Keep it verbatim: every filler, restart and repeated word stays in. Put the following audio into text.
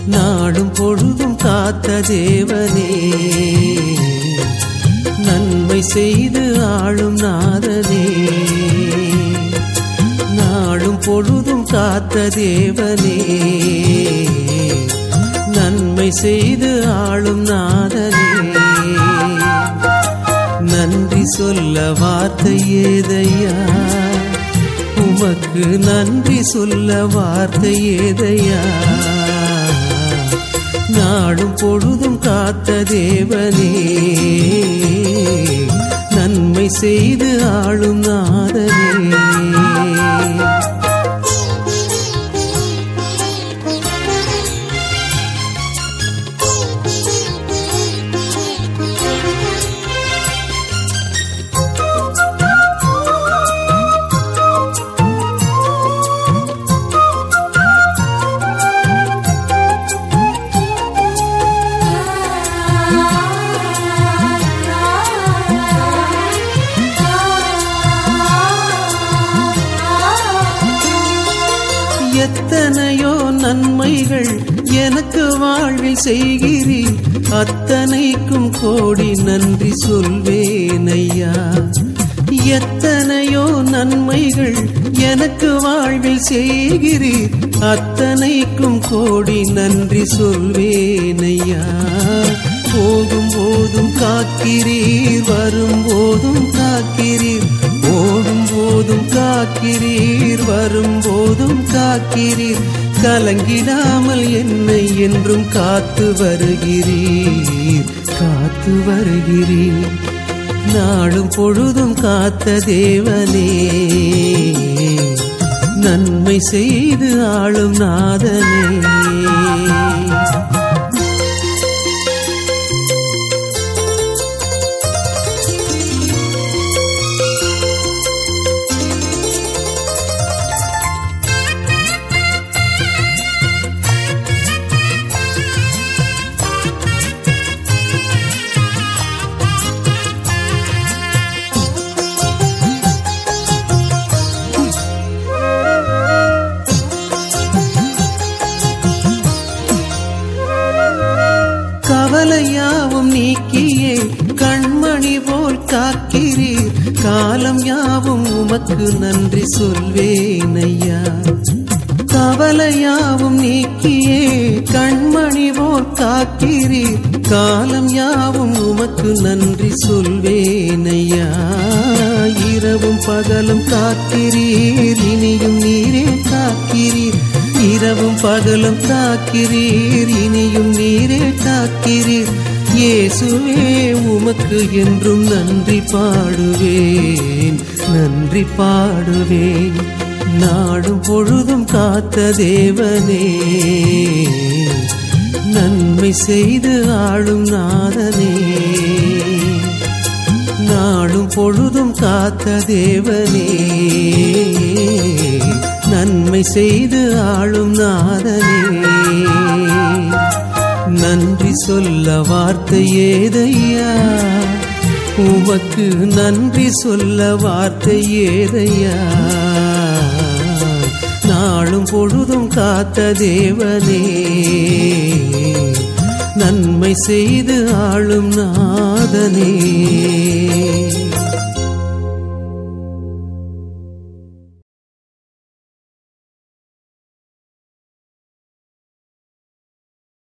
நாடும் பொழுதும் காத்த தேவனே, நன்மை செய்து ஆளும் நாதனே. நாடும் பொழுதும் காத்த தேவனே, நன்மை செய்து ஆளும் நாதனே. நன்றி சொல்ல வார்த்தை ஏதையா, உமக்கு நன்றி சொல்ல வார்த்தை ஏதையா. நாடும் பொழுதும் காத்த தேவனே, நன்மை செய்து ஆளும் நாதனே. எத்தனையோ நன்மைகள் எனக்கு வாழ்வில் செய்கிறீர், அத்தனைக்கும் கோடி நன்றி சொல்வேன் ஐயா. எத்தனையோ நன்மைகள் எனக்கு வாழ்வில் செய்கிறீர், அத்தனைக்கும் கோடி நன்றி சொல்வேன் ஐயா. போகும் போதும் காக்கிறீர், வரும் போதும் காக்கிறீர், ஓடும் போதும் காக்கிறீர், வரும் போதும் காக்கிறீர். கலங்கிடாமல் என்னை என்றும் காத்து வருகிறீர், காத்து வருகிறீர். நாடும் பொழுதும் காத்த தேவனே, நன்மை செய்து ஆளும் நாதனே. கவலையாவும் நீக்கியே கண்மணி போல் காக்கிறீர், காலம் யாவும் உமக்கு நன்றி சொல்வேன் ஐயா. கவலையாவும் நீக்கியே கண்மணி போல் காக்கிறீர், காலம் யாவும் உமக்கு நன்றி சொல்வேன் ஐயா. இரவும் பகலும் காக்கிறீர், இனியும் நீரே காக்கிறீர். இரவும் பகலும் காக்கிறீர், இனியும் நீரே காக்கிறீர். இயேசுவே உமக்கு என்றும் நன்றி பாடுவேன், நன்றி பாடுவேன். நாடும் பொழுதும் காத்த தேவனே, நன்மை செய்து ஆளும் நாதனே. நாடும் பொழுதும் காத்த தேவனே, நன்மை செய்து ஆளும் நாதனே. நன்றி சொல்ல வார்த்தை ஏதையா, உமக்கு நன்றி சொல்ல வார்த்தை ஏதையா. நாளும் பொழுதும் காத்த தேவனே, நன்மை செய்து ஆளும் நாதனே.